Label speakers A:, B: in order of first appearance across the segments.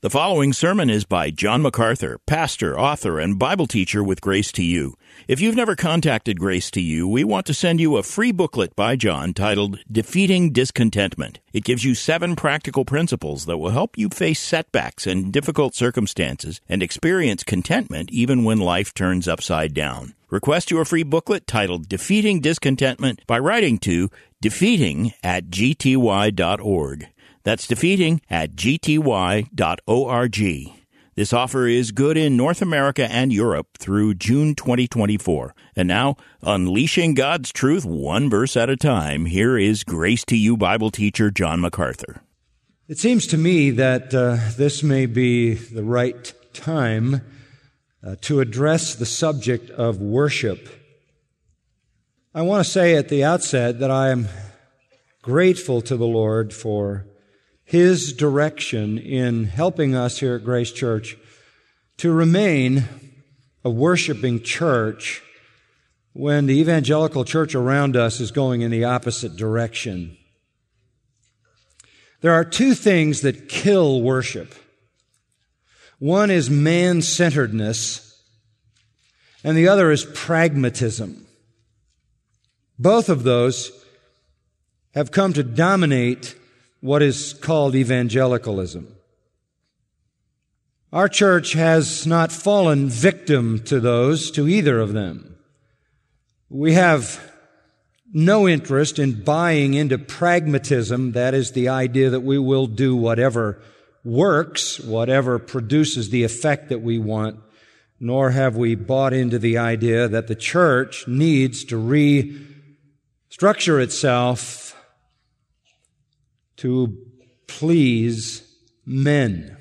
A: The following sermon is by John MacArthur, pastor, author, and Bible teacher with Grace to You. If you've never contacted Grace to You, we want to send you a free booklet by John titled Defeating Discontentment. It gives you 7 practical principles that will help you face setbacks and difficult circumstances and experience contentment even when life turns upside down. Request your free booklet titled Defeating Discontentment by writing to defeating@gty.org. That's defeating@gty.org. This offer is good in North America and Europe through June 2024. And now, unleashing God's truth one verse at a time, here is Grace to You Bible teacher John MacArthur.
B: It seems to me that this may be the right time to address the subject of worship. I want to say at the outset that I am grateful to the Lord for His direction in helping us here at Grace Church to remain a worshiping church when the evangelical church around us is going in the opposite direction. There are 2 things that kill worship. One is man-centeredness, and the other is pragmatism. Both of those have come to dominate what is called evangelicalism. Our church has not fallen victim to either of them. We have no interest in buying into pragmatism, that is the idea that we will do whatever works, whatever produces the effect that we want, nor have we bought into the idea that the church needs to restructure itself to please men.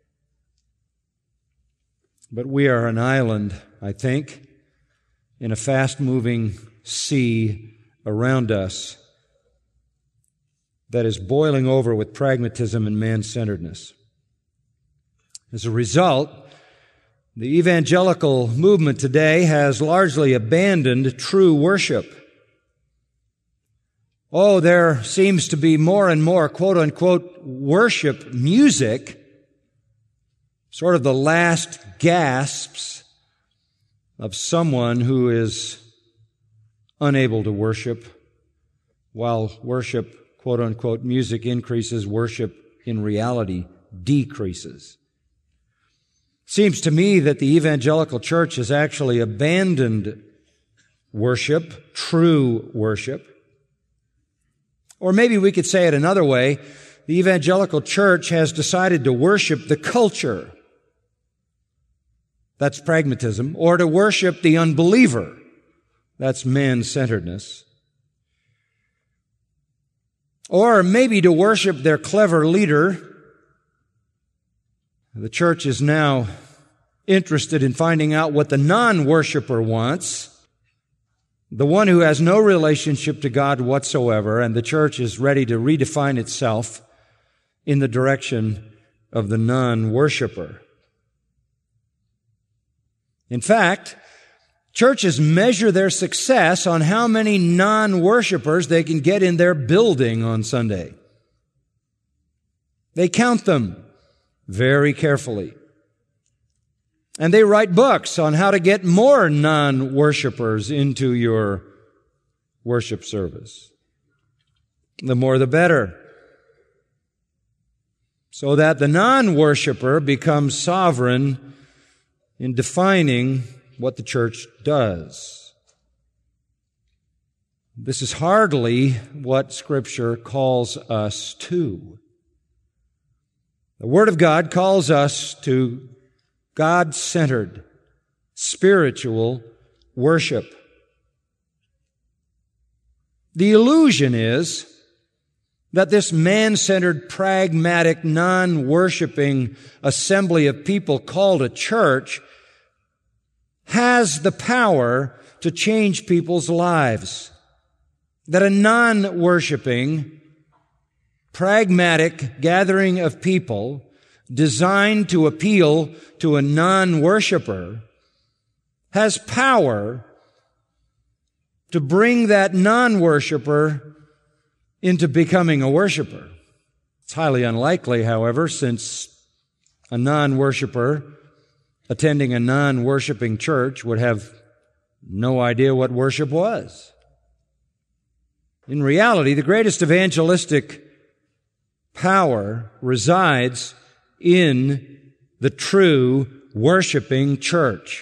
B: But we are an island, I think, in a fast-moving sea around us that is boiling over with pragmatism and man-centeredness. As a result, the evangelical movement today has largely abandoned true worship. Oh, there seems to be more and more quote-unquote worship music, sort of the last gasps of someone who is unable to worship, while worship, quote-unquote music increases, worship in reality decreases. Seems to me that the evangelical church has actually abandoned worship, true worship. Or maybe we could say it another way. The evangelical church has decided to worship the culture. That's pragmatism. Or to worship the unbeliever. That's man-centeredness. Or maybe to worship their clever leader. The church is now interested in finding out what the non-worshiper wants. The one who has no relationship to God whatsoever, and the church is ready to redefine itself in the direction of the non-worshiper. In fact, churches measure their success on how many non-worshipers they can get in their building on Sunday. They count them very carefully. And they write books on how to get more non-worshipers into your worship service. The more the better. So that the non-worshiper becomes sovereign in defining what the church does. This is hardly what Scripture calls us to. The Word of God calls us to God-centered, spiritual worship. The illusion is that this man-centered, pragmatic, non-worshiping assembly of people called a church has the power to change people's lives. That a non-worshiping, pragmatic gathering of people designed to appeal to a non-worshiper has power to bring that non-worshiper into becoming a worshiper. It's highly unlikely, however, since A non-worshiper attending a non-worshiping church would have no idea what worship was. In reality, the greatest evangelistic power resides in the true worshiping church.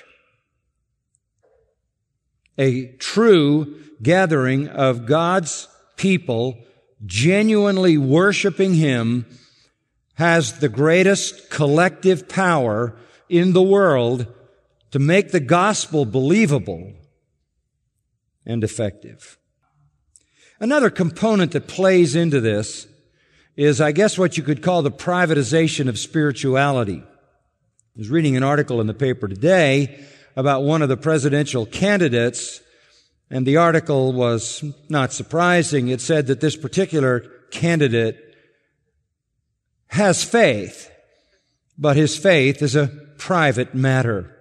B: A true gathering of God's people genuinely worshiping Him has the greatest collective power in the world to make the gospel believable and effective. Another component that plays into this is, I guess, what you could call the privatization of spirituality. I was reading an article in the paper today about one of the presidential candidates, and the article was not surprising. It said that this particular candidate has faith, but his faith is a private matter.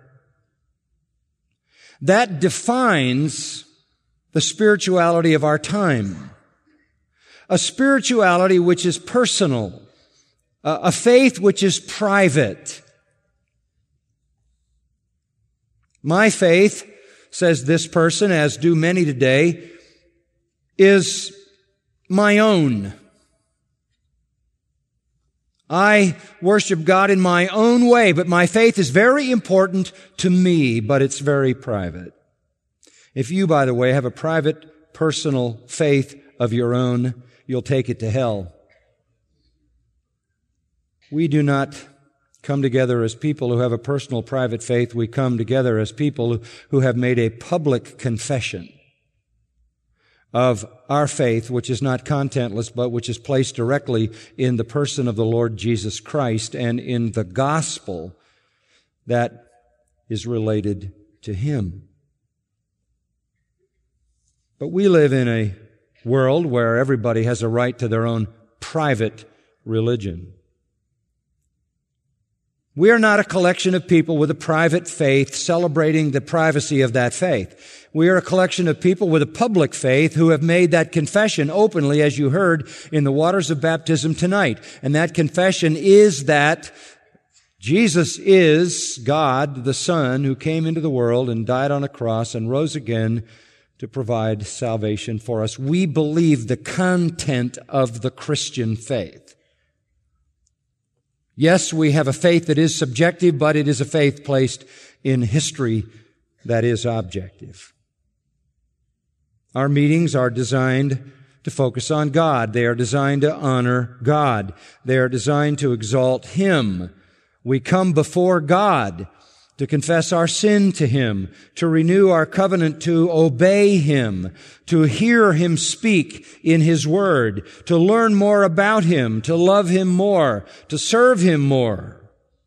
B: That defines the spirituality of our time. A spirituality which is personal, a faith which is private. My faith, says this person, as do many today, is my own. I worship God in my own way, but my faith is very important to me, but it's very private. If you, by the way, have a private, personal faith of your own, you'll take it to hell. We do not come together as people who have a personal, private faith. We come together as people who have made a public confession of our faith, which is not contentless, but which is placed directly in the person of the Lord Jesus Christ and in the gospel that is related to Him. But we live in a world where everybody has a right to their own private religion. We are not a collection of people with a private faith celebrating the privacy of that faith. We are a collection of people with a public faith who have made that confession openly, as you heard in the waters of baptism tonight. And that confession is that Jesus is God, the Son, who came into the world and died on a cross and rose again to provide salvation for us. We believe the content of the Christian faith. Yes, we have a faith that is subjective, but it is a faith placed in history that is objective. Our meetings are designed to focus on God. They are designed to honor God. They are designed to exalt Him. We come before God to confess our sin to Him, to renew our covenant, to obey Him, to hear Him speak in His Word, to learn more about Him, to love Him more, to serve Him more.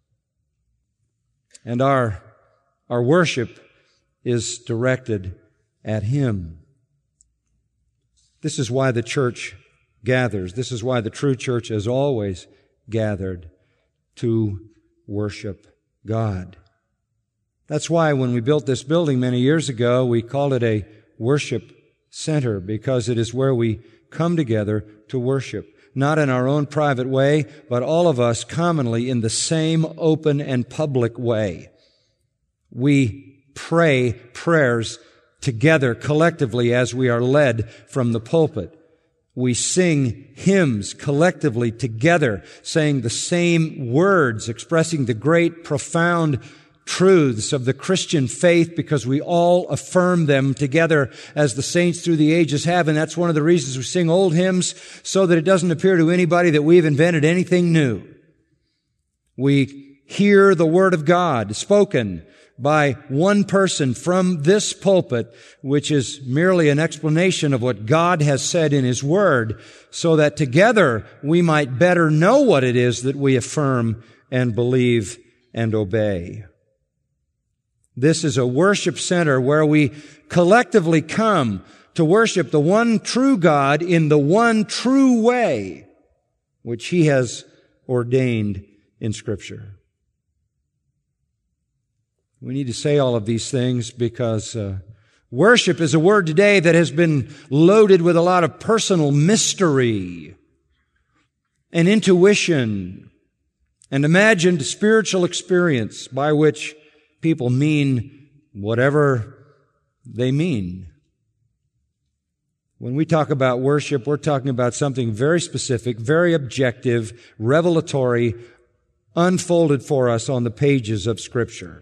B: And our worship is directed at Him. This is why the church gathers. This is why the true church has always gathered to worship God. That's why when we built this building many years ago, we called it a worship center, because it is where we come together to worship. Not in our own private way, but all of us commonly in the same open and public way. We pray prayers together collectively as we are led from the pulpit. We sing hymns collectively together, saying the same words, expressing the great, profound truths of the Christian faith, because we all affirm them together as the saints through the ages have. And that's one of the reasons we sing old hymns, so that it doesn't appear to anybody that we've invented anything new. We hear the Word of God spoken by one person from this pulpit, which is merely an explanation of what God has said in His Word, so that together we might better know what it is that we affirm and believe and obey. This is a worship center where we collectively come to worship the one true God in the one true way which He has ordained in Scripture. We need to say all of these things because worship is a word today that has been loaded with a lot of personal mystery and intuition and imagined spiritual experience by which people mean whatever they mean. When we talk about worship, we're talking about something very specific, very objective, revelatory, unfolded for us on the pages of Scripture.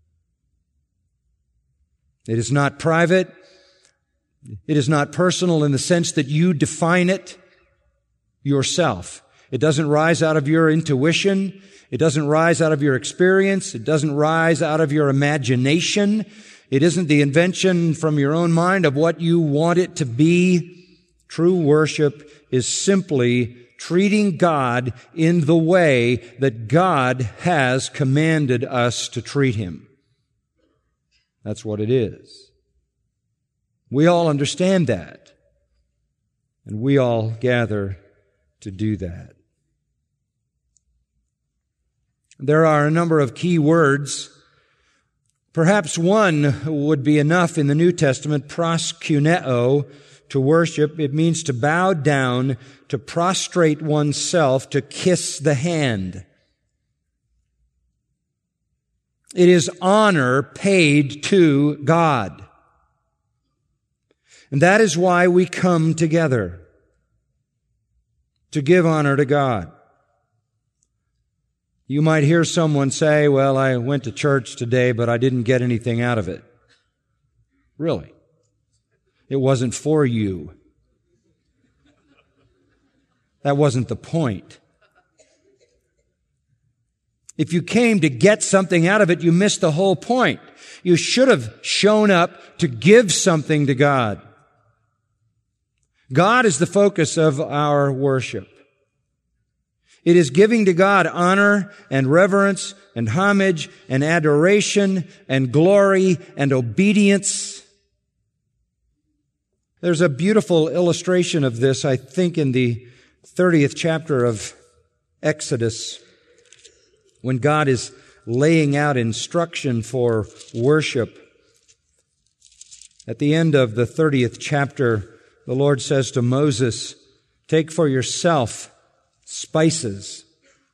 B: It is not private. It is not personal in the sense that you define it yourself. It doesn't rise out of your intuition. It doesn't rise out of your experience. It doesn't rise out of your imagination. It isn't the invention from your own mind of what you want it to be. True worship is simply treating God in the way that God has commanded us to treat Him. That's what it is. We all understand that, and we all gather to do that. There are a number of key words. Perhaps one would be enough in the New Testament, proskuneo, to worship. It means to bow down, to prostrate oneself, to kiss the hand. It is honor paid to God. And that is why we come together, to give honor to God. You might hear someone say, well, I went to church today, but I didn't get anything out of it. Really? It wasn't for you. That wasn't the point. If you came to get something out of it, you missed the whole point. You should have shown up to give something to God. God is the focus of our worship. It is giving to God honor and reverence and homage and adoration and glory and obedience. There's a beautiful illustration of this, I think, in the 30th chapter of Exodus, when God is laying out instruction for worship. At the end of the 30th chapter, the Lord says to Moses, take for yourself spices.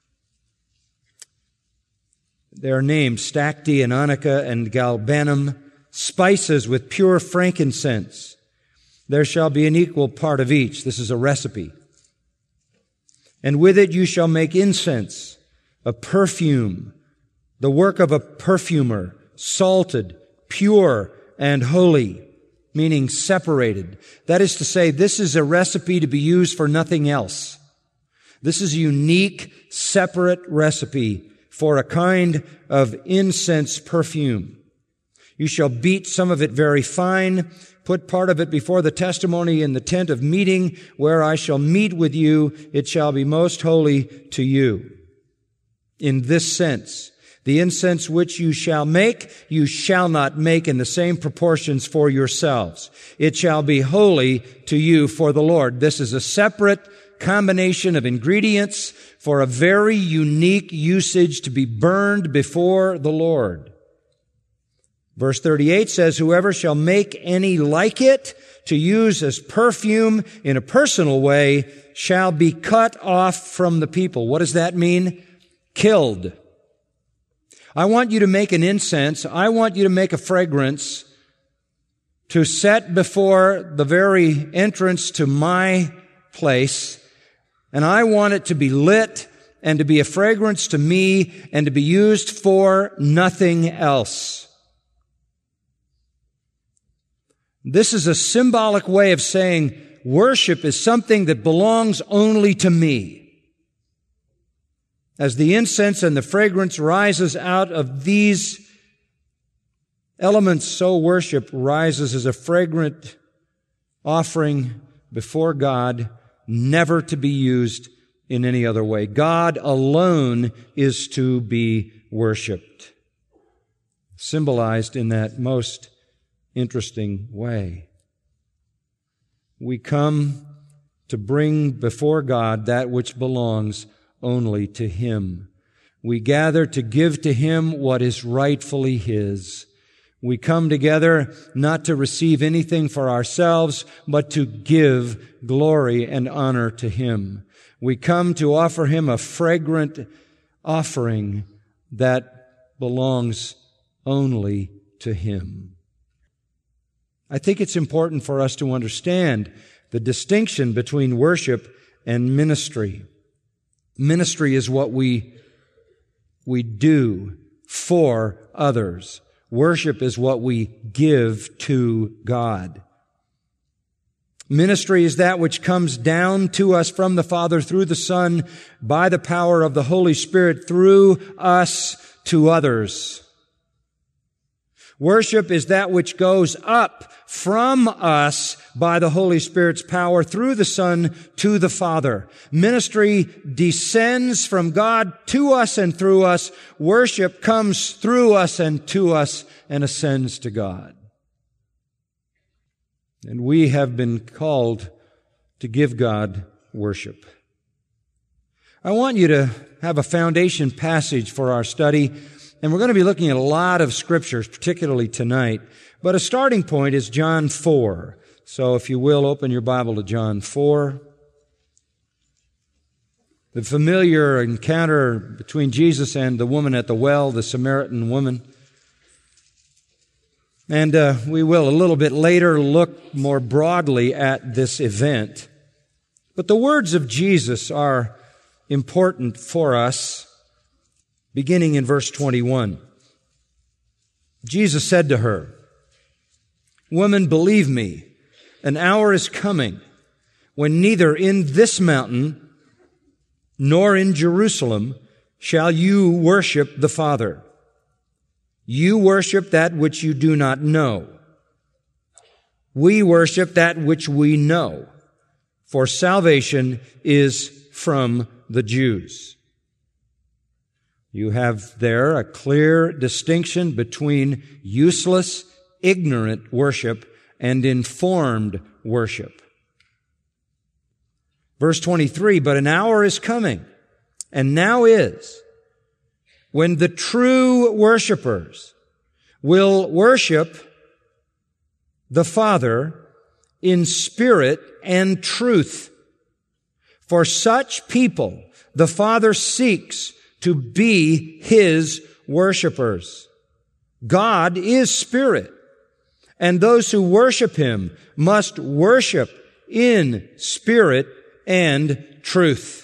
B: They are named stacte and onycha and galbanum, spices with pure frankincense. There shall be an equal part of each. This is a recipe. And with it you shall make incense, a perfume, the work of a perfumer, salted, pure, and holy, meaning separated. That is to say, this is a recipe to be used for nothing else. This is a unique, separate recipe for a kind of incense perfume. You shall beat some of it very fine, put part of it before the testimony in the tent of meeting, where I shall meet with you. It shall be most holy to you. In this sense, the incense which you shall make, you shall not make in the same proportions for yourselves. It shall be holy to you for the Lord. This is a separate combination of ingredients for a very unique usage to be burned before the Lord. Verse 38 says, whoever shall make any like it to use as perfume in a personal way shall be cut off from the people. What does that mean? Killed. I want you to make an incense. I want you to make a fragrance to set before the very entrance to my place. And I want it to be lit and to be a fragrance to me and to be used for nothing else. This is a symbolic way of saying worship is something that belongs only to me. As the incense and the fragrance rises out of these elements, so worship rises as a fragrant offering before God, never to be used in any other way. God alone is to be worshiped, symbolized in that most interesting way. We come to bring before God that which belongs only to Him. We gather to give to Him what is rightfully His. We come together not to receive anything for ourselves, but to give glory and honor to Him. We come to offer Him a fragrant offering that belongs only to Him. I think it's important for us to understand the distinction between worship and ministry. Ministry is what we do for others. Worship is what we give to God. Ministry is that which comes down to us from the Father through the Son by the power of the Holy Spirit through us to others. Worship is that which goes up from us by the Holy Spirit's power through the Son to the Father. Ministry descends from God to us and through us. Worship comes through us and to us and ascends to God. And we have been called to give God worship. I want you to have a foundation passage for our study, and we're going to be looking at a lot of scriptures, particularly tonight. But a starting point is John 4. So if you will, open your Bible to John 4. The familiar encounter between Jesus and the woman at the well, the Samaritan woman. And we will a little bit later look more broadly at this event. But the words of Jesus are important for us, beginning in verse 21. Jesus said to her, "Woman, believe me, an hour is coming when neither in this mountain nor in Jerusalem shall you worship the Father. You worship that which you do not know. We worship that which we know, for salvation is from the Jews." You have there a clear distinction between useless, ignorant worship and informed worship. Verse 23, "But an hour is coming, and now is, when the true worshipers will worship the Father in spirit and truth. For such people the Father seeks to be His worshipers. God is spirit, and those who worship Him must worship in spirit and truth."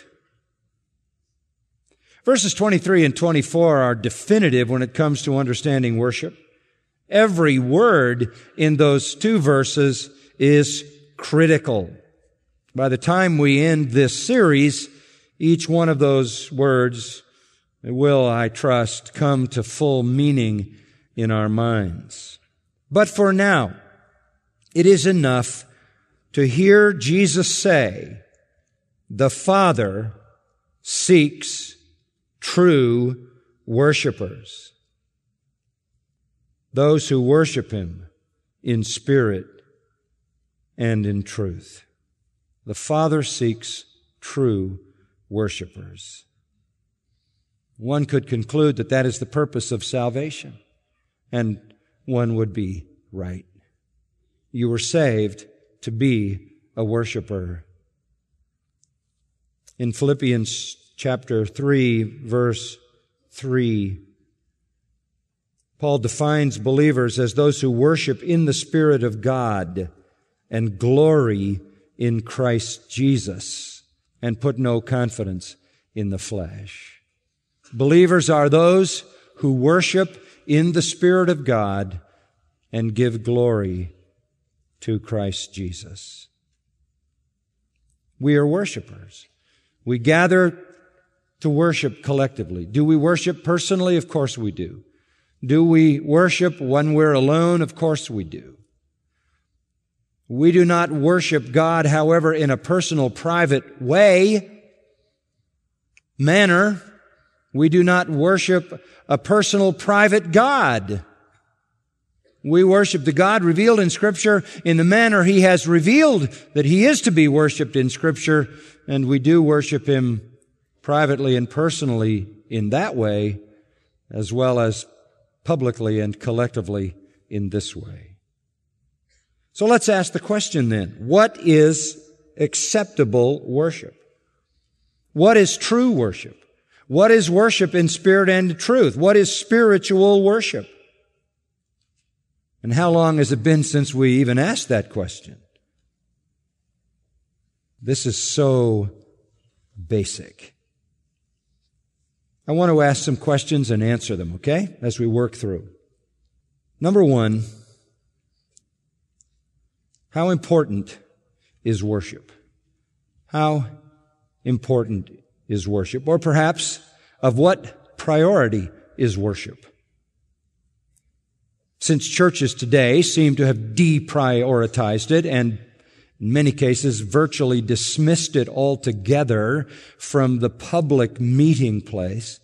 B: Verses 23 and 24 are definitive when it comes to understanding worship. Every word in those two verses is critical. By the time we end this series, each one of those words will, I trust, come to full meaning in our minds. But for now, it is enough to hear Jesus say, "The Father seeks true worshipers, those who worship Him in spirit and in truth." The Father seeks true worshipers. One could conclude that that is the purpose of salvation, and one would be right. You were saved to be a worshiper. In Philippians chapter 3, verse 3, Paul defines believers as those who worship in the Spirit of God and glory in Christ Jesus and put no confidence in the flesh. Believers are those who worship in the Spirit of God and give glory to Christ Jesus. We are worshipers. We gather to worship collectively. Do we worship personally? Of course we do. Do we worship when we're alone? Of course we do. We do not worship God, however, in a personal, private manner. We do not worship a personal, private God. We worship the God revealed in Scripture in the manner He has revealed that He is to be worshiped in Scripture, and we do worship Him privately and personally in that way, as well as publicly and collectively in this way. So let's ask the question then, what is acceptable worship? What is true worship? What is worship in spirit and in truth? What is spiritual worship? And how long has it been since we even asked that question? This is so basic. I want to ask some questions and answer them, okay, as we work through. Number one, how important is worship? How important is worship? Or perhaps, of what priority is worship? Since churches today seem to have deprioritized it and in many cases virtually dismissed it altogether from the public meeting place,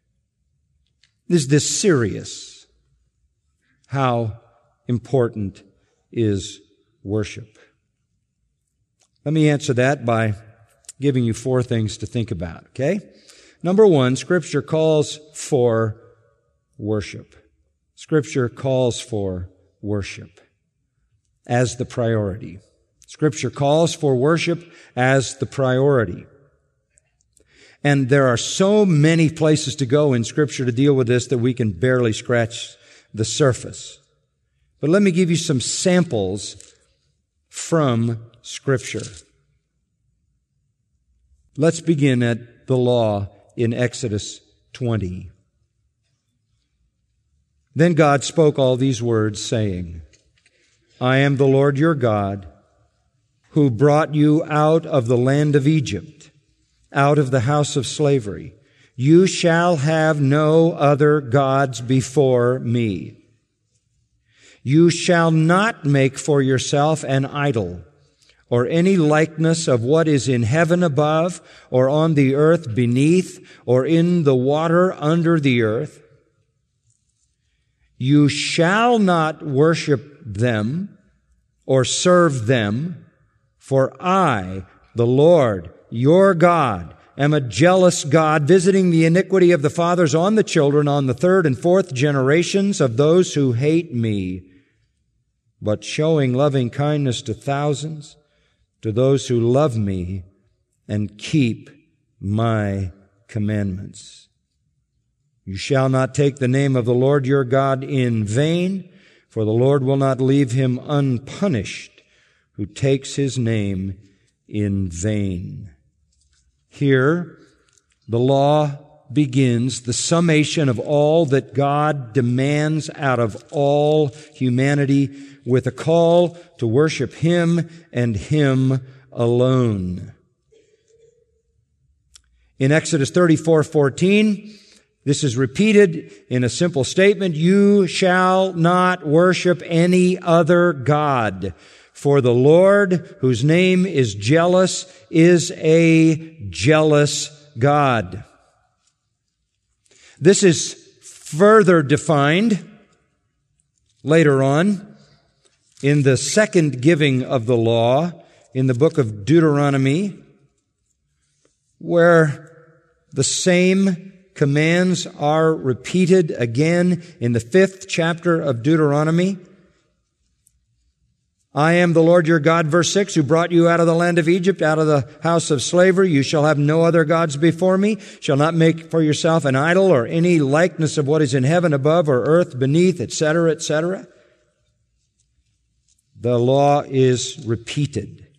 B: is this serious? How important is worship? Let me answer that by giving you 4 things to think about, okay? Number 1, Scripture calls for worship. Scripture calls for worship as the priority. Scripture calls for worship as the priority. And there are so many places to go in Scripture to deal with this that we can barely scratch the surface. But let me give you some samples from Scripture. Let's begin at the law in Exodus 20. Then God spoke all these words, saying, I am the Lord your God, who brought you out of the land of Egypt, out of the house of slavery. You shall have no other gods before me. You shall not make for yourself an idol, or any likeness of what is in heaven above, or on the earth beneath, or in the water under the earth. You shall not worship them, or serve them, for I, the Lord, your God, am a jealous God, visiting the iniquity of the fathers on the children, on the 3rd and 4th generations of those who hate me, but showing loving kindness to thousands, to those who love me and keep my commandments. You shall not take the name of the Lord your God in vain, for the Lord will not leave him unpunished who takes his name in vain. Here, the law begins the summation of all that God demands out of all humanity with a call to worship him and him alone. In Exodus 34:14, this is repeated in a simple statement, you shall not worship any other God. For the Lord, whose name is jealous, is a jealous God. This is further defined later on in the second giving of the law in the book of Deuteronomy, where the same commands are repeated again in the 5th chapter of Deuteronomy. I am the Lord your God, verse 6, who brought you out of the land of Egypt, out of the house of slavery. You shall have no other gods before me, shall not make for yourself an idol or any likeness of what is in heaven above or earth beneath, etc., etc. The law is repeated.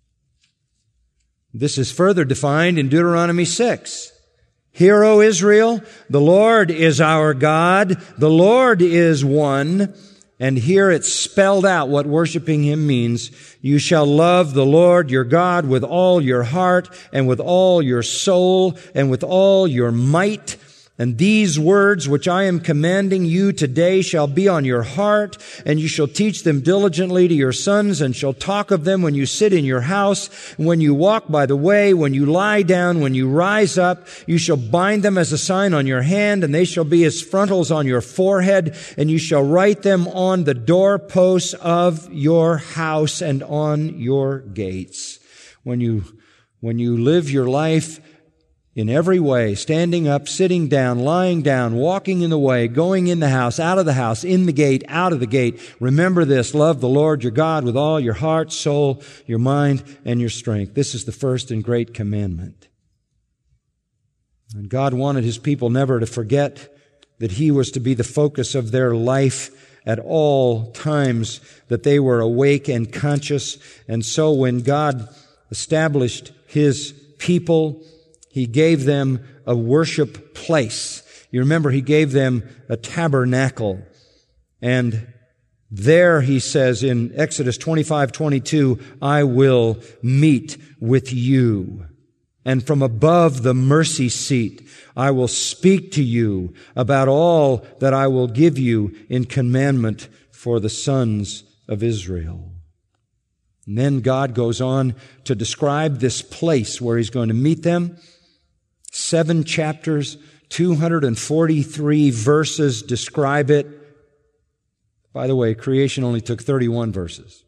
B: This is further defined in Deuteronomy 6. Hear, O Israel, the Lord is our God, the Lord is one. And here it's spelled out what worshiping him means. You shall love the Lord your God with all your heart and with all your soul and with all your might. And these words which I am commanding you today shall be on your heart, and you shall teach them diligently to your sons, and shall talk of them when you sit in your house, when you walk by the way, when you lie down, when you rise up. You shall bind them as a sign on your hand, and they shall be as frontals on your forehead, and you shall write them on the doorposts of your house and on your gates. When you live your life in every way, standing up, sitting down, lying down, walking in the way, going in the house, out of the house, in the gate, out of the gate. Remember this, love the Lord your God with all your heart, soul, your mind, and your strength. This is the first and great commandment. And God wanted His people never to forget that He was to be the focus of their life at all times, that they were awake and conscious. And so when God established His people, He gave them a worship place. You remember He gave them a tabernacle. And there He says in Exodus 25:22, I will meet with you. And from above the mercy seat, I will speak to you about all that I will give you in commandment for the sons of Israel. And then God goes on to describe this place where He's going to meet them. 7 chapters, 243 verses describe it. By the way, creation only took 31 verses.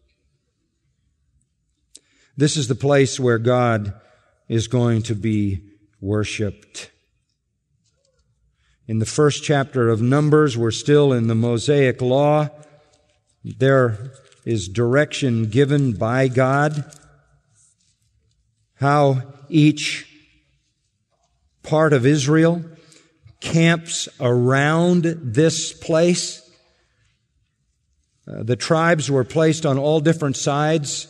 B: This is the place where God is going to be worshiped. In the first chapter of Numbers, we're still in the Mosaic Law. There is direction given by God how each part of Israel camps around this place. The tribes were placed on all different sides.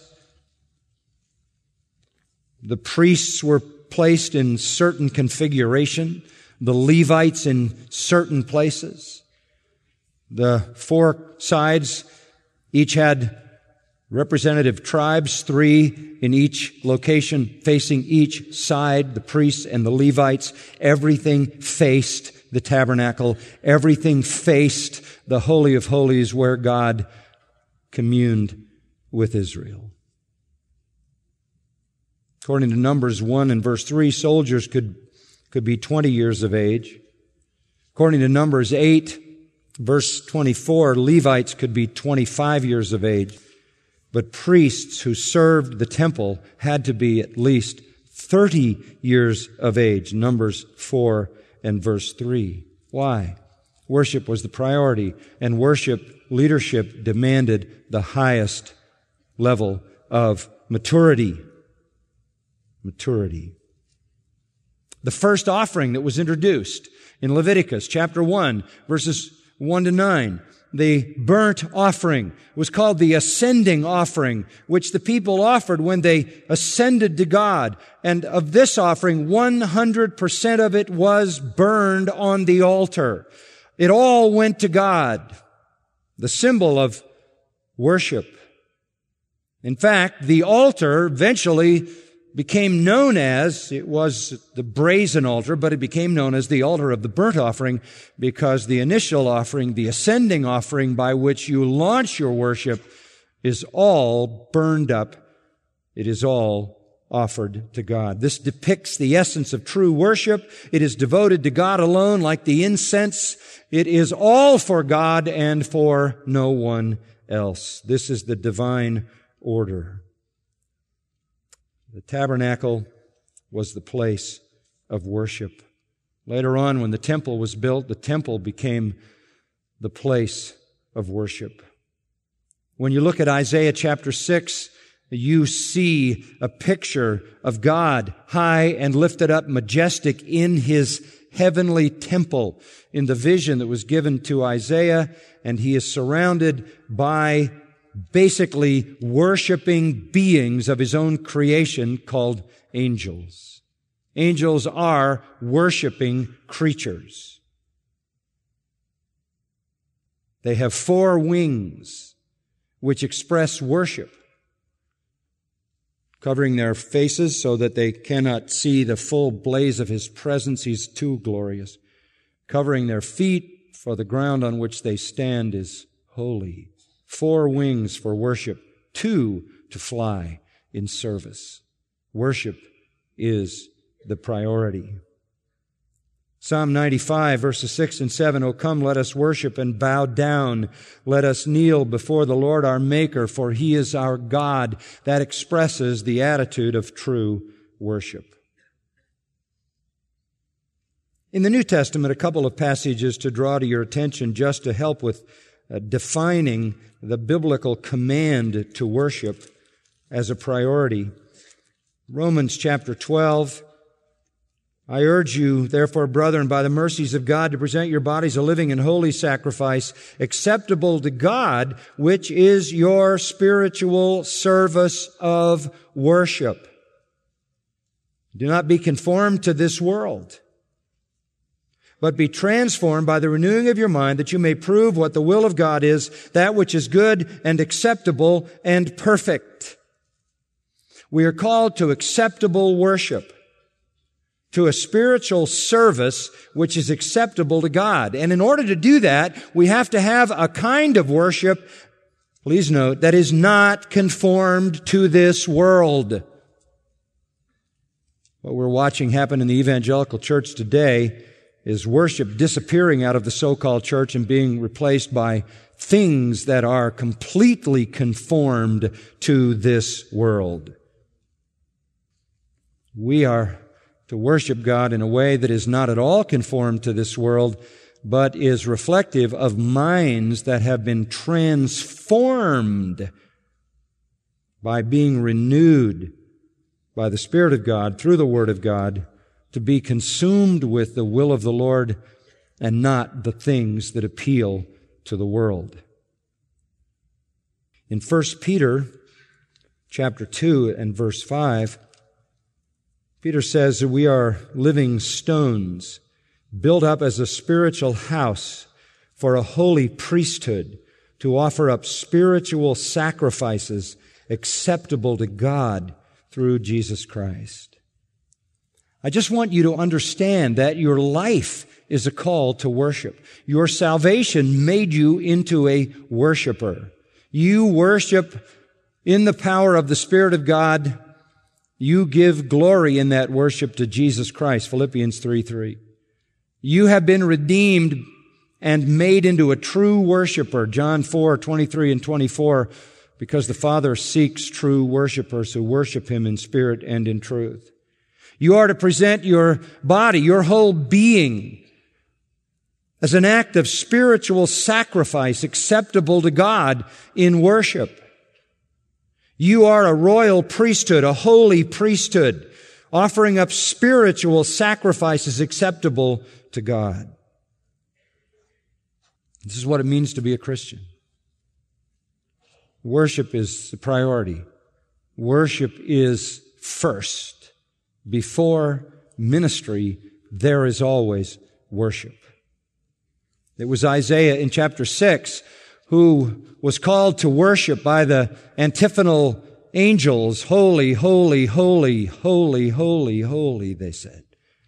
B: The priests were placed in certain configuration. The Levites in certain places. The 4 sides each had representative tribes, 3 in each location facing each side, the priests and the Levites. Everything faced the tabernacle. Everything faced the Holy of Holies where God communed with Israel. According to Numbers 1 and verse 3, soldiers could be 20 years of age. According to Numbers 8, verse 24, Levites could be 25 years of age. But priests who served the temple had to be at least 30 years of age. Numbers 4 and verse 3. Why? Worship was the priority, and worship leadership demanded the highest level of maturity. Maturity. The first offering that was introduced in Leviticus chapter 1, verses 1 to 9, the burnt offering was called the ascending offering, which the people offered when they ascended to God. And of this offering, 100% of it was burned on the altar. It all went to God, the symbol of worship. In fact, the altar eventually became known as, it was the brazen altar, but it became known as the altar of the burnt offering because the initial offering, the ascending offering by which you launch your worship, is all burned up. It is all offered to God. This depicts the essence of true worship. It is devoted to God alone, like the incense. It is all for God and for no one else. This is the divine order. The tabernacle was the place of worship. Later on, when the temple was built, the temple became the place of worship. When you look at Isaiah chapter 6, you see a picture of God high and lifted up, majestic in His heavenly temple in the vision that was given to Isaiah, and he is surrounded by basically worshiping beings of His own creation called angels. Angels are worshiping creatures. They have 4 wings which express worship, covering their faces so that they cannot see the full blaze of His presence. He's too glorious. Covering their feet, for the ground on which they stand is holy. 4 wings for worship, 2 to fly in service. Worship is the priority. Psalm 95, verses 6 and 7, O come, let us worship and bow down. Let us kneel before the Lord our Maker, for He is our God. That expresses the attitude of true worship. In the New Testament, a couple of passages to draw to your attention just to help with defining the biblical command to worship as a priority. Romans chapter 12, I urge you, therefore, brethren, by the mercies of God, to present your bodies a living and holy sacrifice, acceptable to God, which is your spiritual service of worship. Do not be conformed to this world, but be transformed by the renewing of your mind, that you may prove what the will of God is, that which is good and acceptable and perfect. We are called to acceptable worship, to a spiritual service which is acceptable to God. And in order to do that, we have to have a kind of worship, please note, that is not conformed to this world. What we're watching happen in the evangelical church today is worship disappearing out of the so-called church and being replaced by things that are completely conformed to this world. We are to worship God in a way that is not at all conformed to this world, but is reflective of minds that have been transformed by being renewed by the Spirit of God through the Word of God to be consumed with the will of the Lord and not the things that appeal to the world. In 1 Peter chapter 2 and verse 5, Peter says that we are living stones, built up as a spiritual house for a holy priesthood, to offer up spiritual sacrifices acceptable to God through Jesus Christ. I just want you to understand that your life is a call to worship. Your salvation made you into a worshiper. You worship in the power of the Spirit of God. You give glory in that worship to Jesus Christ, Philippians 3:3. You have been redeemed and made into a true worshiper, John 4:23 and 24, because the Father seeks true worshipers who worship Him in spirit and in truth. You are to present your body, your whole being, as an act of spiritual sacrifice acceptable to God in worship. You are a royal priesthood, a holy priesthood, offering up spiritual sacrifices acceptable to God. This is what it means to be a Christian. Worship is the priority. Worship is first. Before ministry, there is always worship. It was Isaiah in chapter 6 who was called to worship by the antiphonal angels. Holy, holy, holy, holy, holy, holy, they said.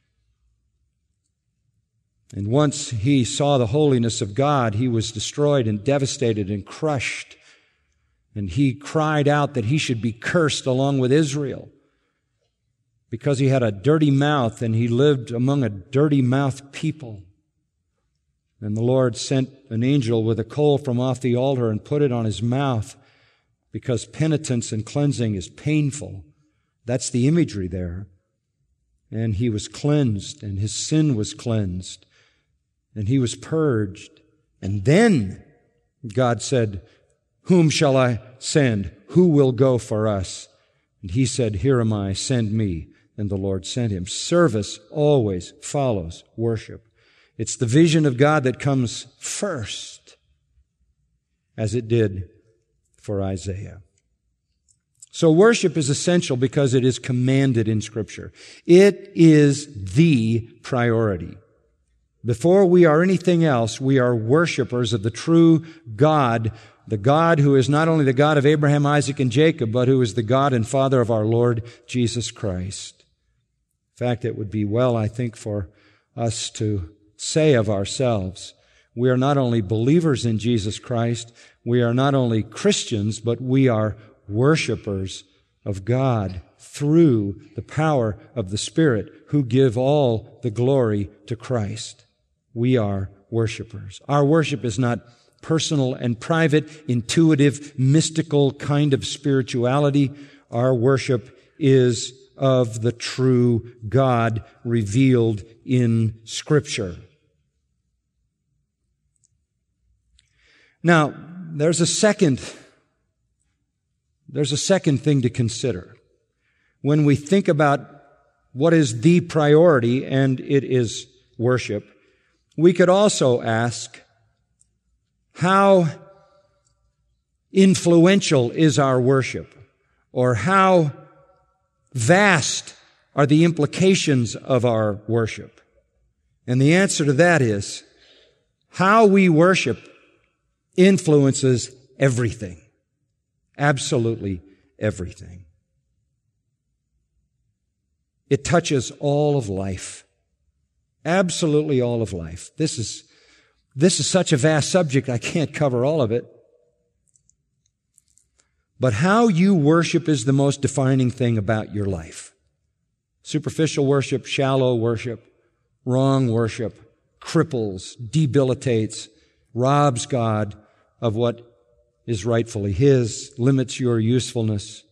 B: And once he saw the holiness of God, he was destroyed and devastated and crushed. And he cried out that he should be cursed along with Israel, because he had a dirty mouth and he lived among a dirty-mouthed people. And the Lord sent an angel with a coal from off the altar and put it on his mouth, because penitence and cleansing is painful. That's the imagery there. And he was cleansed, and his sin was cleansed, and he was purged. And then God said, "Whom shall I send? Who will go for us?" And he said, "Here am I, send me." And the Lord sent him. Service always follows worship. It's the vision of God that comes first, as it did for Isaiah. So worship is essential because it is commanded in Scripture. It is the priority. Before we are anything else, we are worshipers of the true God, the God who is not only the God of Abraham, Isaac, and Jacob, but who is the God and Father of our Lord Jesus Christ. In fact, it would be well, I think, for us to say of ourselves, we are not only believers in Jesus Christ, we are not only Christians, but we are worshipers of God through the power of the Spirit, who give all the glory to Christ. We are worshipers. Our worship is not personal and private, intuitive, mystical kind of spirituality. Our worship is of the true God revealed in Scripture. Now, there's a second thing to consider. When we think about what is the priority, and it is worship. We could also ask, how influential is our worship? Or how vast are the implications of our worship? And the answer to that is, how we worship influences everything. Absolutely everything. It touches all of life. Absolutely all of life. This is such a vast subject, I can't cover all of it. But how you worship is the most defining thing about your life. Superficial worship, shallow worship, wrong worship, cripples, debilitates, robs God of what is rightfully His, limits your usefulness,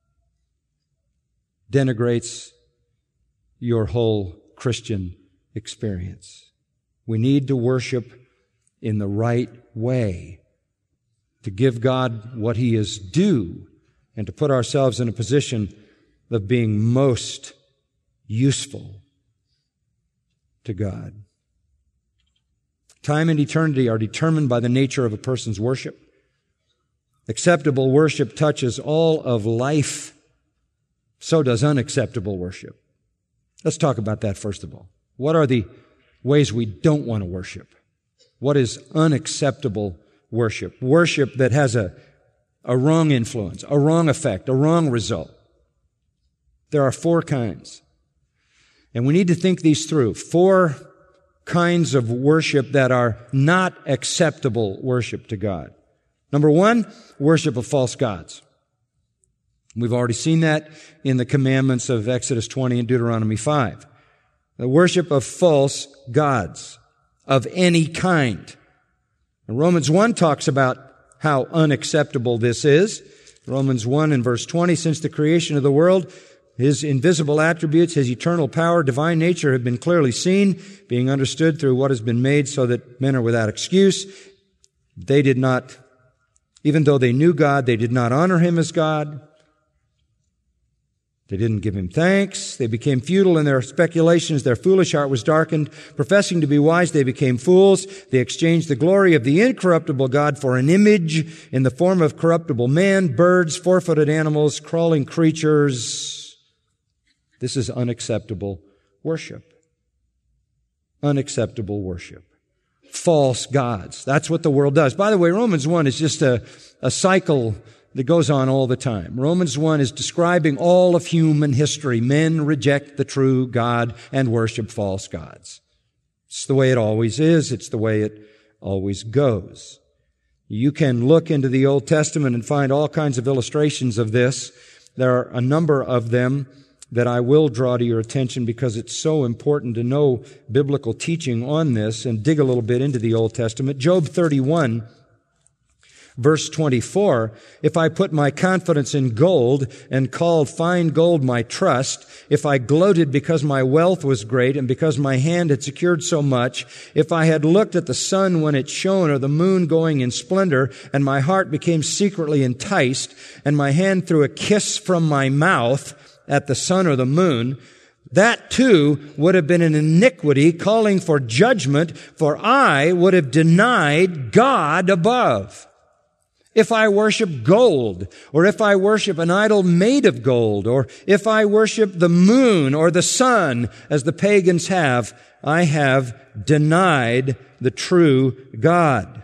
B: denigrates your whole Christian experience. We need to worship in the right way, to give God what He is due, and to put ourselves in a position of being most useful to God. Time and eternity are determined by the nature of a person's worship. Acceptable worship touches all of life. So does unacceptable worship. Let's talk about that first of all. What are the ways we don't want to worship? What is unacceptable worship? Worship that has a wrong influence, a wrong effect, a wrong result. There are 4 kinds. And we need to think these through. 4 kinds of worship that are not acceptable worship to God. Number 1, worship of false gods. We've already seen that in the commandments of Exodus 20 and Deuteronomy 5. The worship of false gods of any kind. And Romans 1 talks about how unacceptable this is. Romans 1 and verse 20, since the creation of the world, His invisible attributes, His eternal power, divine nature have been clearly seen, being understood through what has been made, so that men are without excuse. They did not, even though they knew God, they did not honor Him as God. They didn't give Him thanks. They became futile in their speculations. Their foolish heart was darkened. Professing to be wise, they became fools. They exchanged the glory of the incorruptible God for an image in the form of corruptible man, birds, four-footed animals, crawling creatures. This is unacceptable worship. Unacceptable worship. False gods. That's what the world does. By the way, Romans 1 is just a cycle that goes on all the time. Romans 1 is describing all of human history. Men reject the true God and worship false gods. It's the way it always is. It's the way it always goes. You can look into the Old Testament and find all kinds of illustrations of this. There are a number of them that I will draw to your attention because it's so important to know biblical teaching on this and dig a little bit into the Old Testament. Job 31, verse 24, if I put my confidence in gold and called fine gold my trust, if I gloated because my wealth was great and because my hand had secured so much, if I had looked at the sun when it shone or the moon going in splendor, and my heart became secretly enticed, and my hand threw a kiss from my mouth at the sun or the moon, that too would have been an iniquity calling for judgment, for I would have denied God above. If I worship gold, or if I worship an idol made of gold, or if I worship the moon or the sun, as the pagans have, I have denied the true God.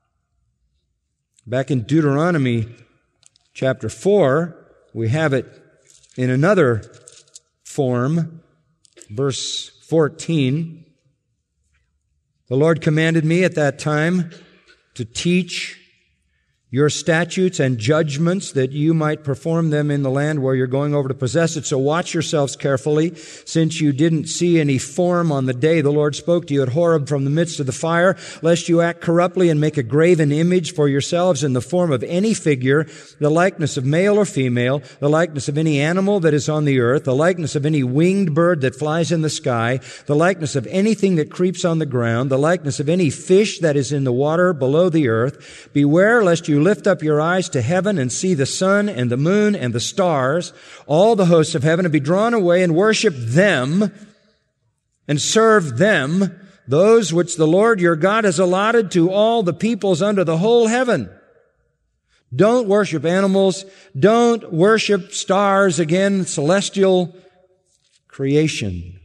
B: Back in Deuteronomy chapter 4, we have it in another form, verse 14. The Lord commanded me at that time to teach your statutes and judgments, that you might perform them in the land where you're going over to possess it. So watch yourselves carefully, since you didn't see any form on the day the Lord spoke to you at Horeb from the midst of the fire, lest you act corruptly and make a graven image for yourselves in the form of any figure, the likeness of male or female, the likeness of any animal that is on the earth, the likeness of any winged bird that flies in the sky, the likeness of anything that creeps on the ground, the likeness of any fish that is in the water below the earth. Beware lest you you lift up your eyes to heaven and see the sun and the moon and the stars, all the hosts of heaven, and be drawn away and worship them and serve them, those which the Lord your God has allotted to all the peoples under the whole heaven. Don't worship animals. Don't worship stars, again, celestial creation.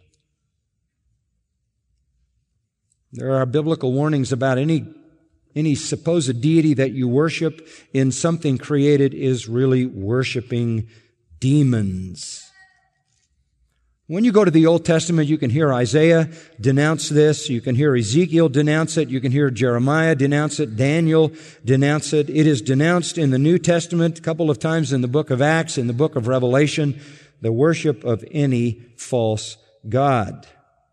B: There are biblical warnings about any supposed deity that you worship in something created is really worshiping demons. When you go to the Old Testament, you can hear Isaiah denounce this. You can hear Ezekiel denounce it. You can hear Jeremiah denounce it. Daniel denounce it. It is denounced in the New Testament a couple of times in the book of Acts, in the book of Revelation, the worship of any false god.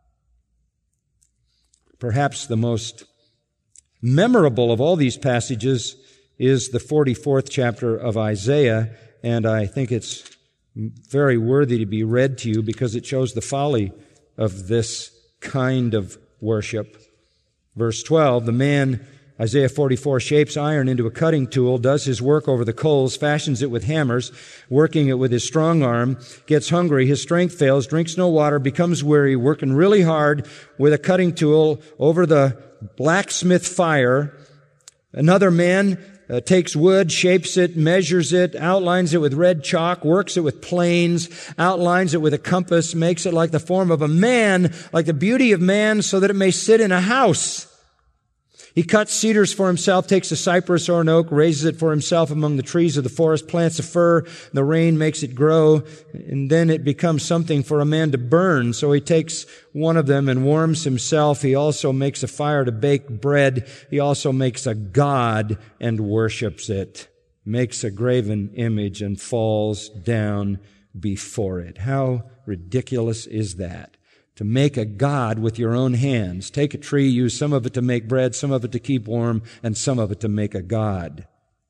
B: Perhaps the most memorable of all these passages is the 44th chapter of Isaiah, and I think it's very worthy to be read to you because it shows the folly of this kind of worship. Verse 12, the man, Isaiah 44, shapes iron into a cutting tool, does his work over the coals, fashions it with hammers, working it with his strong arm, gets hungry, his strength fails, drinks no water, becomes weary, working really hard with a cutting tool over the blacksmith fire. Another man takes wood, shapes it, measures it, outlines it with red chalk, works it with planes, outlines it with a compass, makes it like the form of a man, like the beauty of man, so that it may sit in a house. He cuts cedars for himself, takes a cypress or an oak, raises it for himself among the trees of the forest, plants a fir, the rain makes it grow, and then it becomes something for a man to burn. So he takes one of them and warms himself. He also makes a fire to bake bread. He also makes a god and worships it, makes a graven image and falls down before it. How ridiculous is that? To make a god with your own hands. Take a tree, use some of it to make bread, some of it to keep warm, and some of it to make a god.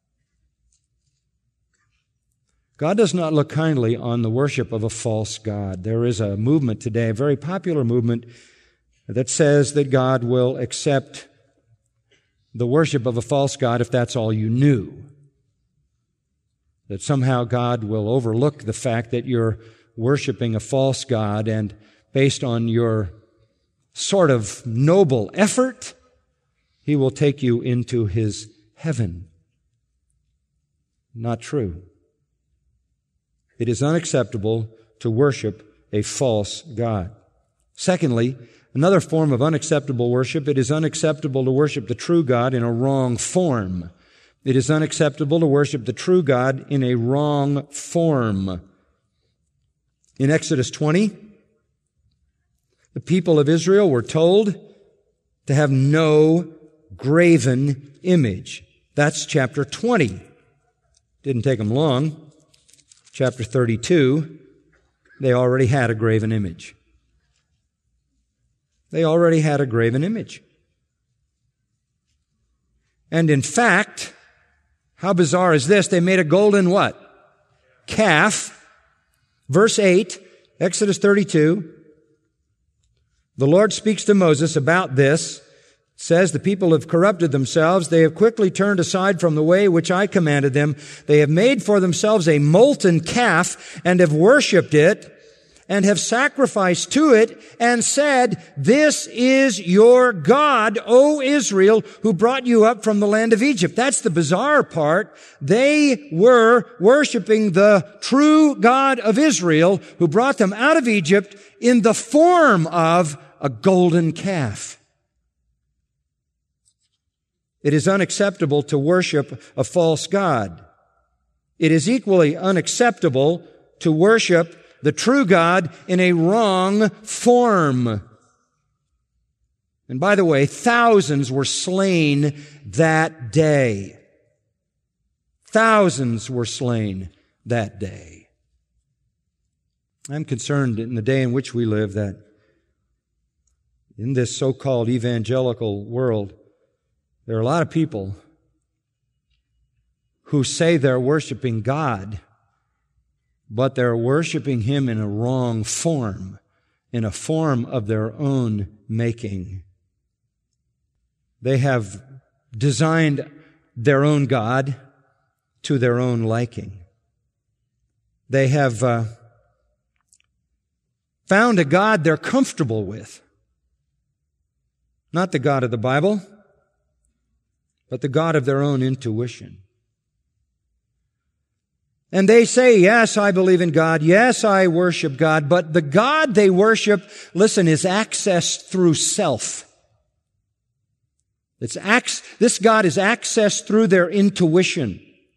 B: God does not look kindly on the worship of a false god. There is a movement today, a very popular movement, that says that God will accept the worship of a false god if that's all you knew. That somehow God will overlook the fact that you're worshiping a false god, and based on your sort of noble effort, He will take you into His heaven. Not true. It is unacceptable to worship a false god. Secondly, another form of unacceptable worship, it is unacceptable to worship the true God in a wrong form. It is unacceptable to worship the true God in a wrong form. In Exodus 20, the people of Israel were told to have no graven image. That's chapter 20. Didn't take them long. Chapter 32, they already had a graven image. They already had a graven image. And in fact, how bizarre is this? They made a golden what? Calf. Verse 8, Exodus 32. The Lord speaks to Moses about this. It says, the people have corrupted themselves. They have quickly turned aside from the way which I commanded them. They have made for themselves a molten calf and have worshipped it and have sacrificed to it and said, this is your God, O Israel, who brought you up from the land of Egypt. That's the bizarre part. They were worshiping the true God of Israel who brought them out of Egypt in the form of a golden calf. It is unacceptable to worship a false god. It is equally unacceptable to worship the true God in a wrong form. And by the way, thousands were slain that day. Thousands were slain that day. I'm concerned in the day in which we live that in this so-called evangelical world, there are a lot of people who say they're worshiping God, but they're worshiping Him in a wrong form, in a form of their own making. They have designed their own God to their own liking. They have found a God they're comfortable with. Not the God of the Bible, but the God of their own intuition. And they say, yes, I believe in God. Yes, I worship God. But the God they worship, listen, is accessed through self. This God is accessed through their intuition.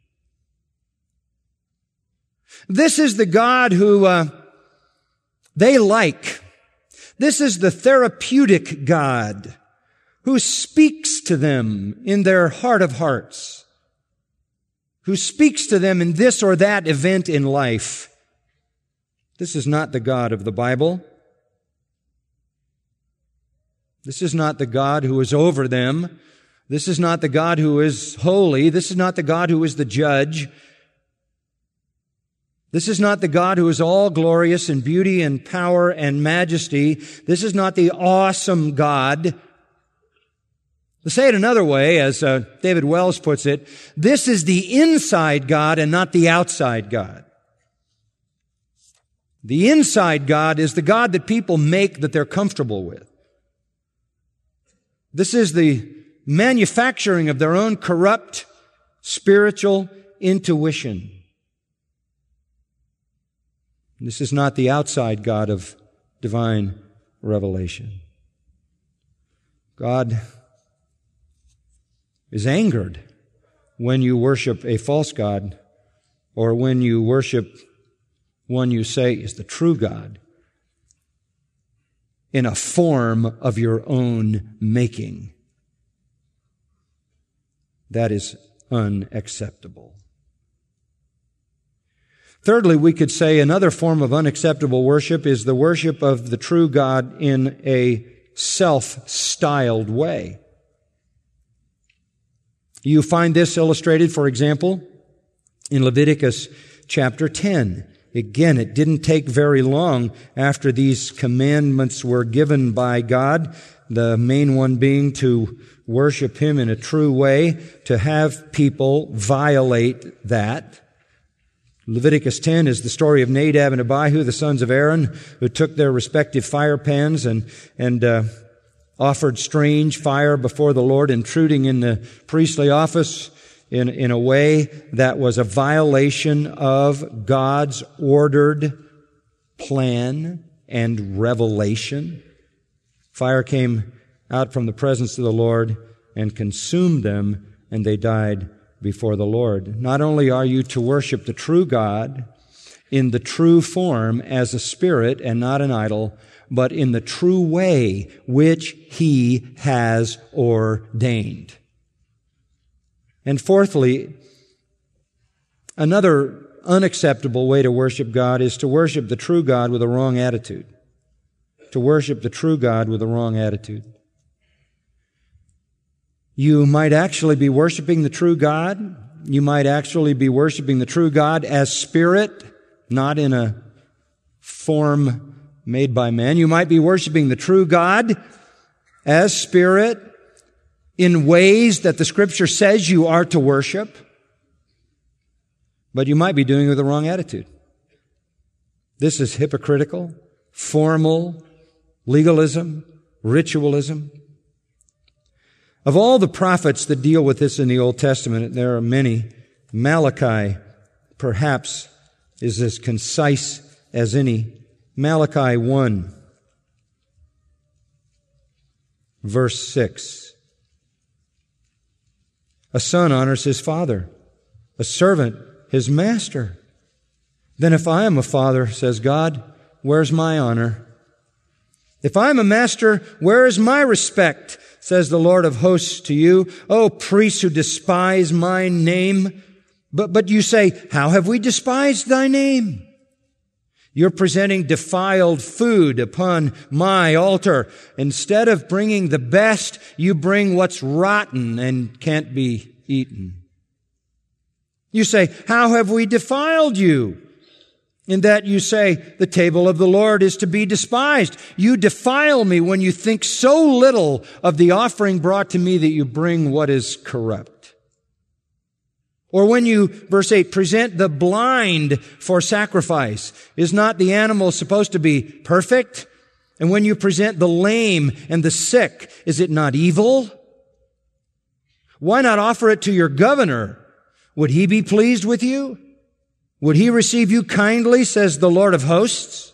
B: This is the God who they like. This is the therapeutic God who speaks to them in their heart of hearts, who speaks to them in this or that event in life. This is not the God of the Bible. This is not the God who is over them. This is not the God who is holy. This is not the God who is the judge. This is not the God who is all glorious in beauty and power and majesty. This is not the awesome God. To say it another way, as David Wells puts it, this is the inside God and not the outside God. The inside God is the God that people make that they're comfortable with. This is the manufacturing of their own corrupt spiritual intuition. This is not the outside God of divine revelation. God is angered when you worship a false God or when you worship one you say is the true God in a form of your own making. That is unacceptable. Thirdly, we could say another form of unacceptable worship is the worship of the true God in a self-styled way. You find this illustrated, for example, in Leviticus chapter 10. Again, it didn't take very long after these commandments were given by God, the main one being to worship Him in a true way, to have people violate that. Leviticus 10 is the story of Nadab and Abihu, the sons of Aaron, who took their respective fire pans and offered strange fire before the Lord, intruding in the priestly office in a way that was a violation of God's ordered plan and revelation. Fire came out from the presence of the Lord and consumed them, and they died before the Lord. Not only are you to worship the true God in the true form as a spirit and not an idol, but in the true way which He has ordained. And fourthly, another unacceptable way to worship God is to worship the true God with a wrong attitude. To worship the true God with a wrong attitude. You might actually be worshiping the true God. You might actually be worshiping the true God as spirit, not in a form made by man. You might be worshiping the true God as spirit in ways that the Scripture says you are to worship, but you might be doing it with the wrong attitude. This is hypocritical, formal, legalism, ritualism. Of all the prophets that deal with this in the Old Testament, there are many. Malachi, perhaps, is as concise as any. Malachi 1, verse 6. A son honors his father, a servant his master. Then if I am a father, says God, where's my honor? If I'm a master, where is my respect? Says the Lord of hosts to you. O priests who despise my name. But you say, how have we despised thy name? You're presenting defiled food upon my altar. Instead of bringing the best, you bring what's rotten and can't be eaten. You say, how have we defiled you? In that you say, the table of the Lord is to be despised. You defile me when you think so little of the offering brought to me that you bring what is corrupt. Or when you, verse 8, present the blind for sacrifice, is not the animal supposed to be perfect? And when you present the lame and the sick, is it not evil? Why not offer it to your governor? Would he be pleased with you? Would he receive you kindly, says the Lord of hosts?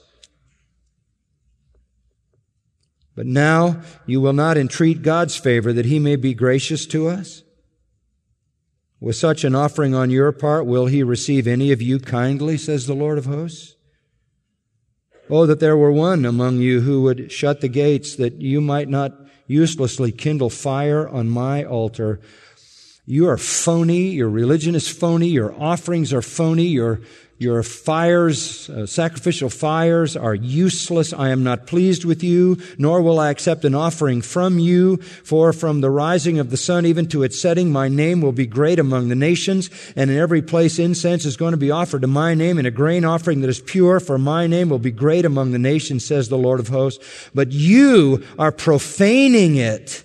B: But now you will not entreat God's favor that he may be gracious to us? With such an offering on your part, will he receive any of you kindly, says the Lord of hosts? Oh, that there were one among you who would shut the gates, that you might not uselessly kindle fire on my altar. You are phony. Your religion is phony. Your offerings are phony. Your fires, sacrificial fires are useless. I am not pleased with you, nor will I accept an offering from you. For from the rising of the sun even to its setting, my name will be great among the nations. And in every place incense is going to be offered to my name, and a grain offering that is pure, for my name will be great among the nations, says the Lord of hosts. But you are profaning it.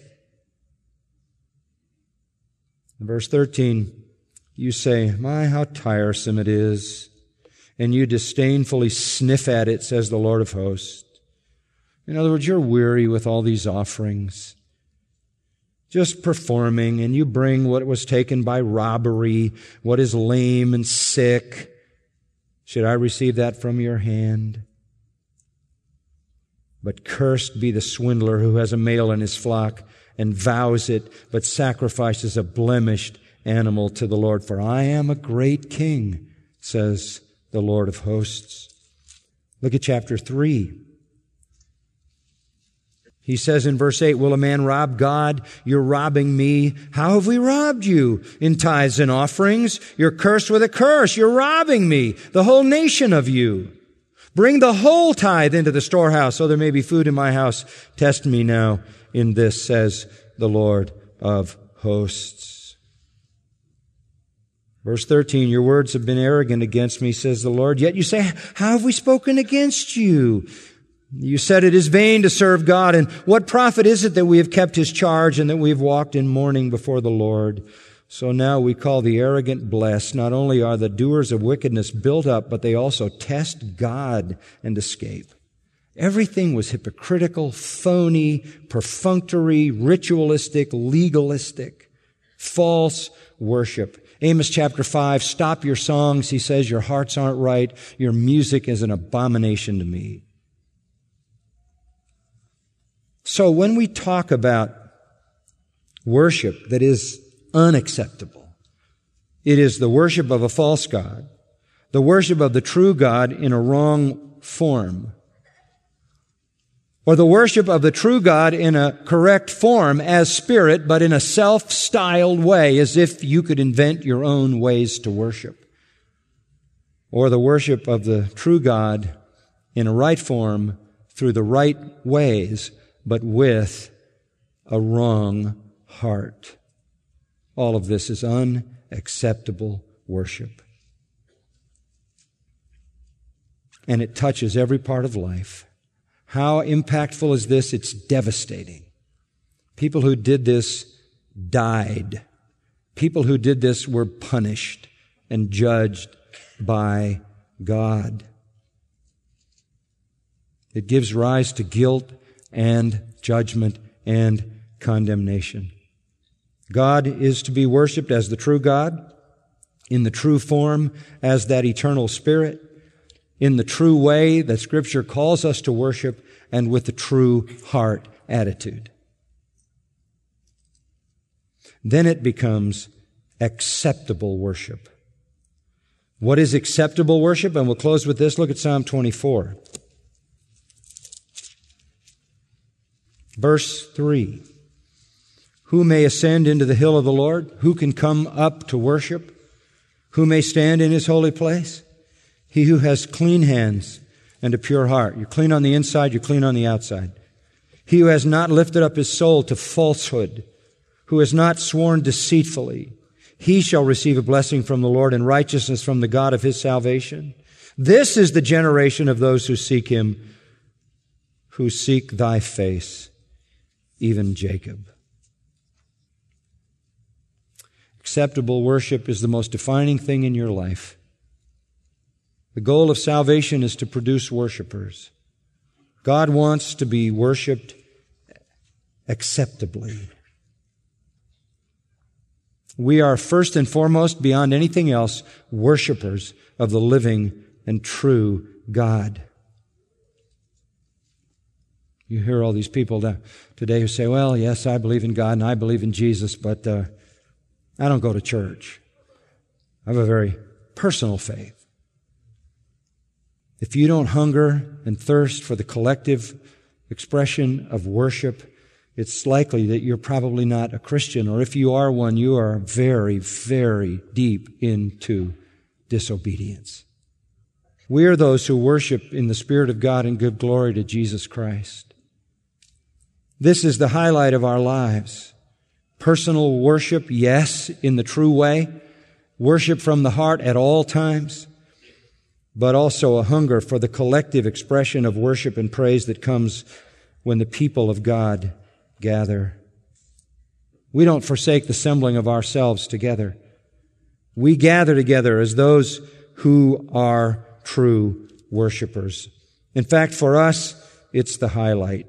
B: In verse 13, you say, my, how tiresome it is. And you disdainfully sniff at it, says the Lord of hosts. In other words, you're weary with all these offerings, just performing, and you bring what was taken by robbery, what is lame and sick. Should I receive that from your hand? But cursed be the swindler who has a male in his flock and vows it, but sacrifices a blemished animal to the Lord. For I am a great king, says the Lord of hosts. Look at chapter 3. He says in verse 8, will a man rob God? You're robbing me. How have we robbed you? In tithes and offerings. You're cursed with a curse. You're robbing me, the whole nation of you. Bring the whole tithe into the storehouse, so there may be food in my house. Test me now in this, says the Lord of hosts. Verse 13, your words have been arrogant against me, says the Lord. Yet you say, how have we spoken against you? You said it is vain to serve God, and what profit is it that we have kept his charge and that we have walked in mourning before the Lord? So now we call the arrogant blessed. Not only are the doers of wickedness built up, but they also test God and escape. Everything was hypocritical, phony, perfunctory, ritualistic, legalistic, false worship. Amos chapter 5, stop your songs, he says, your hearts aren't right, your music is an abomination to me. So when we talk about worship that is unacceptable, it is the worship of a false god, the worship of the true God in a wrong form, or the worship of the true God in a correct form as spirit, but in a self-styled way, as if you could invent your own ways to worship. Or the worship of the true God in a right form, through the right ways, but with a wrong heart. All of this is unacceptable worship. And it touches every part of life. How impactful is this? It's devastating. People who did this died. People who did this were punished and judged by God. It gives rise to guilt and judgment and condemnation. God is to be worshiped as the true God, in the true form as that eternal Spirit, in the true way that Scripture calls us to worship, and with the true heart attitude. Then it becomes acceptable worship. What is acceptable worship? And we'll close with this. Look at Psalm 24. Verse 3. Who may ascend into the hill of the Lord? Who can come up to worship? Who may stand in his holy place? He who has clean hands and a pure heart. You're clean on the inside, you're clean on the outside. He who has not lifted up his soul to falsehood, who has not sworn deceitfully, he shall receive a blessing from the Lord and righteousness from the God of his salvation. This is the generation of those who seek him, who seek thy face, even Jacob. acceptable worship is the most defining thing in your life. The goal of salvation is to produce worshipers. God wants to be worshiped acceptably. We are first and foremost, beyond anything else, worshipers of the living and true God. You hear all these people today who say, well, yes, I believe in God and I believe in Jesus, but I don't go to church. I have a very personal faith. If you don't hunger and thirst for the collective expression of worship, it's likely that you're probably not a Christian, or if you are one, you are very, very deep into disobedience. We are those who worship in the Spirit of God and give glory to Jesus Christ. This is the highlight of our lives. Personal worship, yes, in the true way. Worship from the heart at all times. But also a hunger for the collective expression of worship and praise that comes when the people of God gather. We don't forsake the assembling of ourselves together. We gather together as those who are true worshipers. In fact, for us, it's the highlight.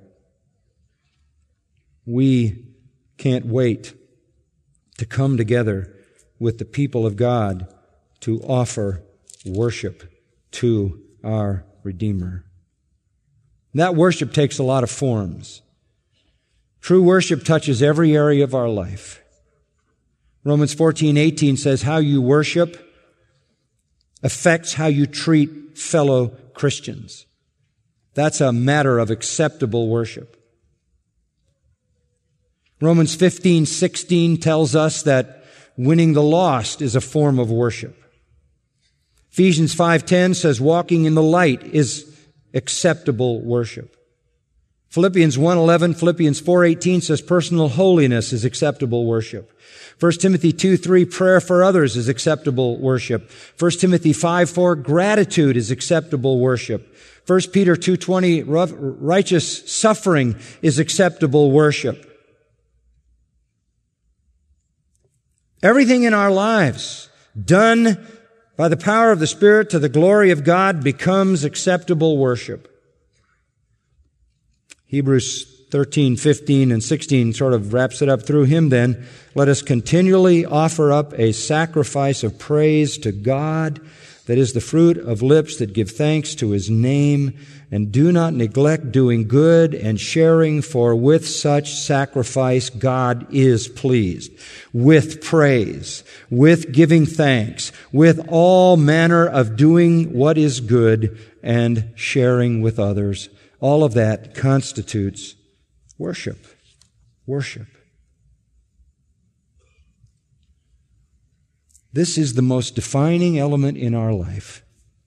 B: We can't wait to come together with the people of God to offer worship to our Redeemer. That worship takes a lot of forms. True worship touches every area of our life. Romans 14:18 says, how you worship affects how you treat fellow Christians. That's a matter of acceptable worship. Romans 15:16 tells us that winning the lost is a form of worship. Ephesians 5:10 says walking in the light is acceptable worship. Philippians 1:11, Philippians 4:18 says personal holiness is acceptable worship. 1 Timothy 2:3, prayer for others is acceptable worship. 1 Timothy 5:4, gratitude is acceptable worship. 1 Peter 2:20, righteous suffering is acceptable worship. Everything in our lives done by the power of the Spirit to the glory of God becomes acceptable worship. Hebrews 13:15 and 16 sort of wraps it up. Through Him then, let us continually offer up a sacrifice of praise to God, that is the fruit of lips that give thanks to His name, and do not neglect doing good and sharing, for with such sacrifice God is pleased. With praise, with giving thanks, with all manner of doing what is good and sharing with others. All of that constitutes worship. Worship. This is the most defining element in our life.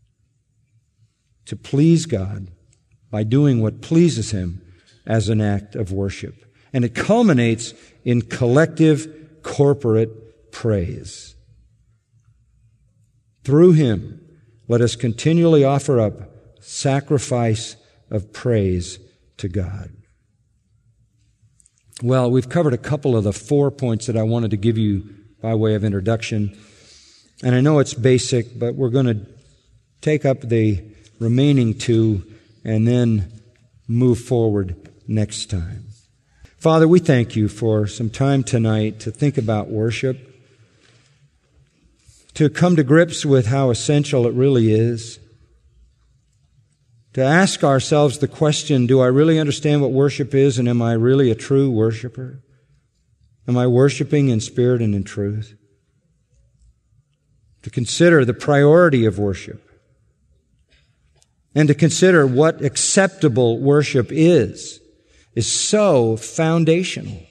B: To please God by doing what pleases Him as an act of worship. And it culminates in collective, corporate praise. Through Him, let us continually offer up sacrifice of praise to God. Well, we've covered a couple of the 4 points that I wanted to give you by way of introduction. And I know it's basic, but we're going to take up the remaining 2 and then move forward next time. Father, we thank You for some time tonight to think about worship, to come to grips with how essential it really is, to ask ourselves the question, do I really understand what worship is, and am I really a true worshiper? Am I worshiping in spirit and in truth? To consider the priority of worship, and to consider what acceptable worship is so foundational,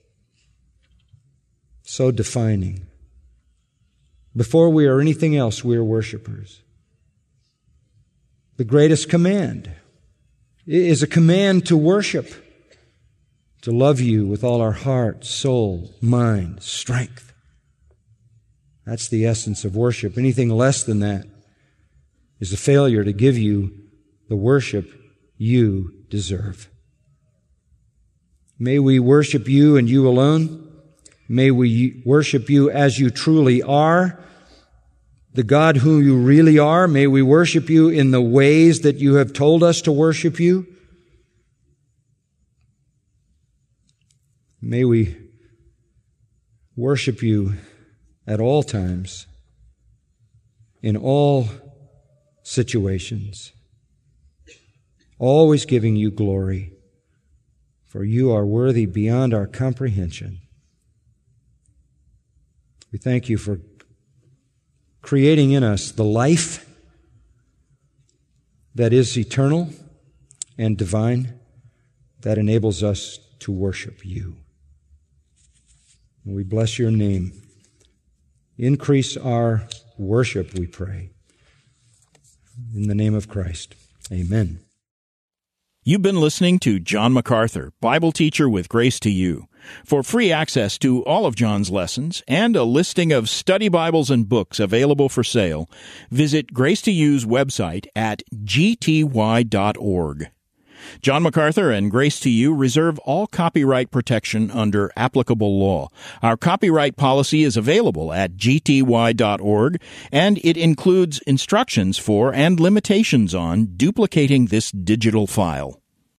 B: so defining. Before we are anything else, we are worshipers. The greatest command is a command to worship, to love You with all our heart, soul, mind, strength. That's the essence of worship. Anything less than that is a failure to give You the worship You deserve. May we worship You and You alone. May we worship you as you truly are, the God who you really are. May we worship you in the ways that you have told us to worship you. May we worship you at all times, in all situations, always giving you glory, for you are worthy beyond our comprehension. We thank you for creating in us the life that is eternal and divine, that enables us to worship you. And we bless your name. Increase our worship, we pray. In the name of Christ, amen.
A: You've been listening to John MacArthur, Bible teacher with Grace to You. For free access to all of John's lessons and a listing of study Bibles and books available for sale, visit Grace to You's website at gty.org. John MacArthur and Grace to You reserve all copyright protection under applicable law. Our copyright policy is available at gty.org, and it includes instructions for and limitations on duplicating this digital file.